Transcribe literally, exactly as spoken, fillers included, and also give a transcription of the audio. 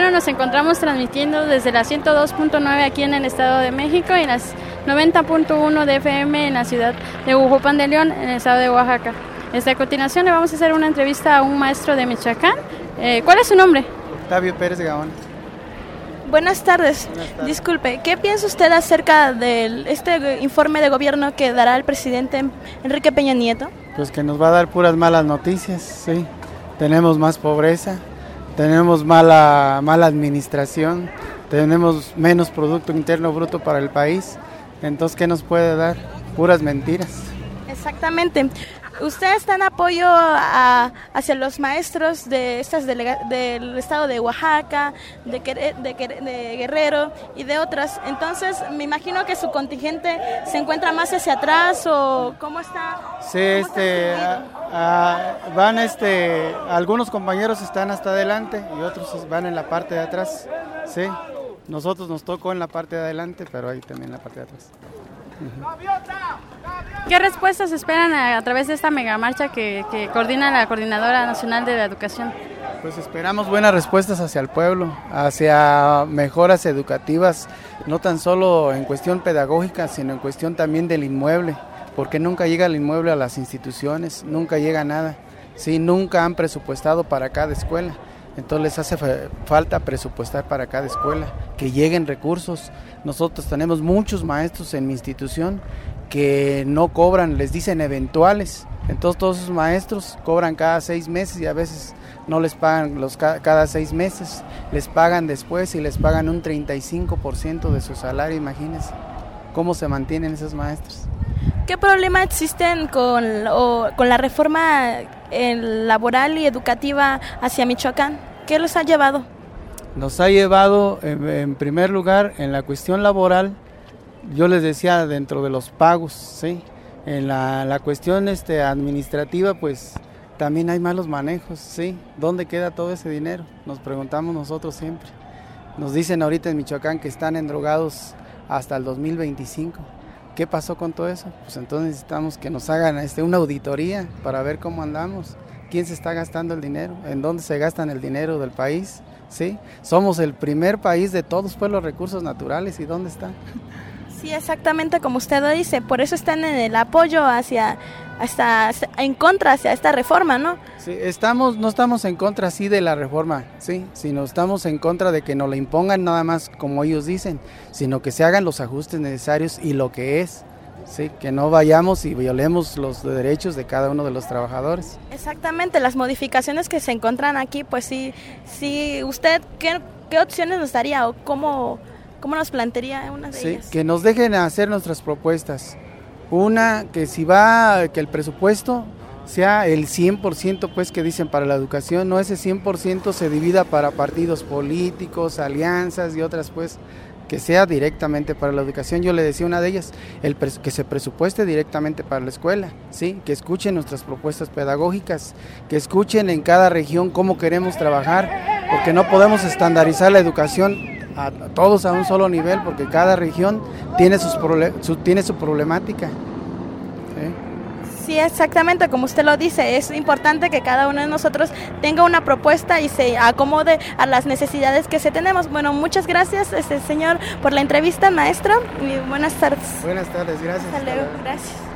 Bueno, nos encontramos transmitiendo desde la ciento dos punto nueve aquí en el Estado de México y las noventa punto uno de F M en la ciudad de Hujupan de León, en el estado de Oaxaca. Desde a continuación le vamos a hacer una entrevista a un maestro de Michoacán. Eh, ¿Cuál es su nombre? Octavio Pérez Gaón. Buenas tardes. Buenas tardes. Disculpe, ¿qué piensa usted acerca de este informe de gobierno que dará el presidente Enrique Peña Nieto? Pues que nos va a dar puras malas noticias, sí. Tenemos más pobreza, tenemos mala, mala administración, tenemos menos Producto Interno Bruto para el país. Entonces, ¿qué nos puede dar? Puras mentiras. Exactamente. ¿Usted está en apoyo a, hacia los maestros de estas delega, del estado de Oaxaca, de, de, de Guerrero y de otras? Entonces, me imagino que su contingente se encuentra más hacia atrás o ¿cómo está? Sí, ¿cómo este, está a, a, van, este, algunos compañeros están hasta adelante y otros van en la parte de atrás. Sí, nosotros nos tocó en la parte de adelante, pero ahí también en la parte de atrás. ¿Qué respuestas esperan a, a través de esta megamarcha que, que coordina la Coordinadora Nacional de la Educación? Pues esperamos buenas respuestas hacia el pueblo, hacia mejoras educativas, no tan solo en cuestión pedagógica, sino en cuestión también del inmueble, porque nunca llega el inmueble a las instituciones, nunca llega nada, sí, nunca han presupuestado para cada escuela. Entonces les hace falta presupuestar para cada escuela, que lleguen recursos. Nosotros tenemos muchos maestros en mi institución que no cobran, les dicen eventuales. Entonces todos esos maestros cobran cada seis meses y a veces no les pagan los cada seis meses, les pagan después y les pagan un treinta y cinco por ciento de su salario, imagínense cómo se mantienen esos maestros. ¿Qué problema existen con, o, con la reforma en laboral y educativa hacia Michoacán? ¿Qué los ha llevado? Nos ha llevado, en, en primer lugar, en la cuestión laboral, yo les decía, dentro de los pagos, ¿sí? En la, la cuestión este, administrativa, pues también hay malos manejos, ¿sí? ¿Dónde queda todo ese dinero? Nos preguntamos nosotros siempre. Nos dicen ahorita en Michoacán que están endrogados hasta el dos mil veinticinco. ¿Qué pasó con todo eso? Pues entonces necesitamos que nos hagan este, una auditoría para ver cómo andamos, quién se está gastando el dinero, en dónde se gastan el dinero del país, ¿sí? Somos el primer país de todos pues, los recursos naturales, ¿y dónde está? Sí, exactamente como usted lo dice, por eso están en el apoyo hacia, hasta en contra hacia esta reforma, ¿no? Sí, estamos, no estamos en contra sí de la reforma, sí, sino estamos en contra de que nos la impongan nada más como ellos dicen, sino que se hagan los ajustes necesarios y lo que es, sí, que no vayamos y violemos los derechos de cada uno de los trabajadores. Exactamente, las modificaciones que se encuentran aquí, pues sí, sí, usted, ¿qué, qué opciones nos daría o cómo... ¿Cómo nos plantearía una de sí, ellas? Que nos dejen hacer nuestras propuestas. Una, que si va, que el presupuesto sea el cien por ciento pues que dicen para la educación, no ese cien por ciento se divida para partidos políticos, alianzas y otras pues, que sea directamente para la educación. Yo le decía una de ellas, el pres- que se presupueste directamente para la escuela, sí, que escuchen nuestras propuestas pedagógicas, que escuchen en cada región cómo queremos trabajar, porque no podemos estandarizar la educación a todos a un solo nivel, porque cada región tiene, sus prole- su, tiene su problemática. ¿Sí? Sí, exactamente, como usted lo dice, es importante que cada uno de nosotros tenga una propuesta y se acomode a las necesidades que se tenemos. Bueno, muchas gracias, este señor, por la entrevista, maestro, y buenas tardes. Buenas tardes, gracias. Hasta luego, gracias.